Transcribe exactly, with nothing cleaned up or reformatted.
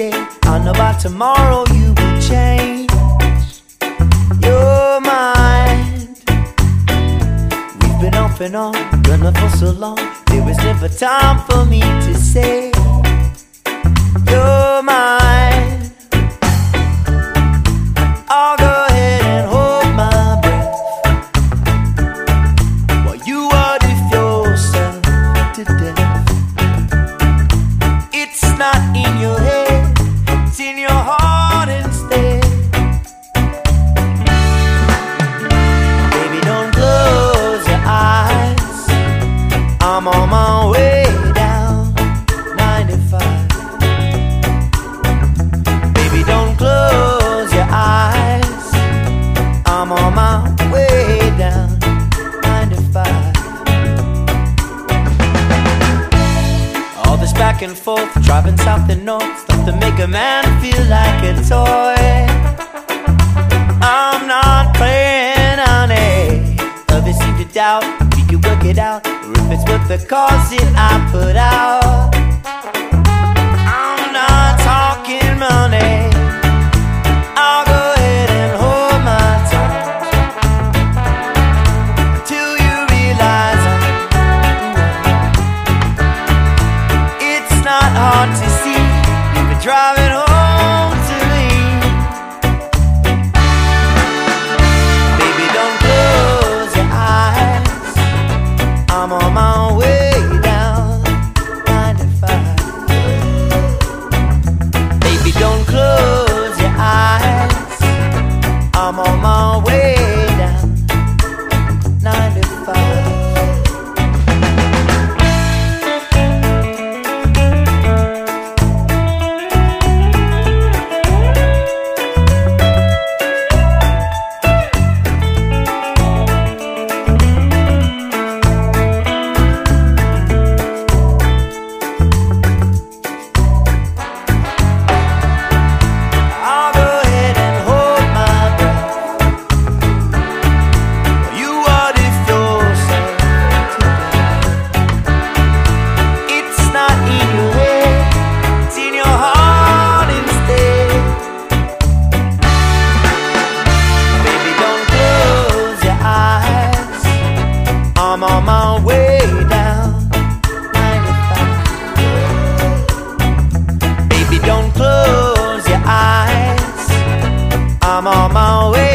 today. I know by tomorrow you will change your mind. We've been off and on, running for so long. There was never time for me to say you're mine. I'll go ahead and hold my breath while you water yourself to death. It's not in your head, it's in your heart instead. Baby, don't close your eyes, I'm on my way down ninety-five. Baby, don't close your eyes, I'm on my way down ninety-five. All this back and forth, driving south and north, stuff to make a man feel like a toy. I'm not playing, honey. Others seem to doubt we can work it out, or if it's worth the cost that I put out. I'm not talking money. I'll go ahead and hold my tongue until you realize I'm it's not hard to see. You've been driving home to me. Baby, don't close your eyes, I'm on my way down ninety-five. Baby, don't close your eyes, I'm on my way down ninety-five. I'll go ahead and hold my breath while you water yourself to death. It's not in your head, it's in your heart instead. Baby, don't close your eyes, I'm on my way down ninety-five. Baby, don't close your eyes, I'm on my way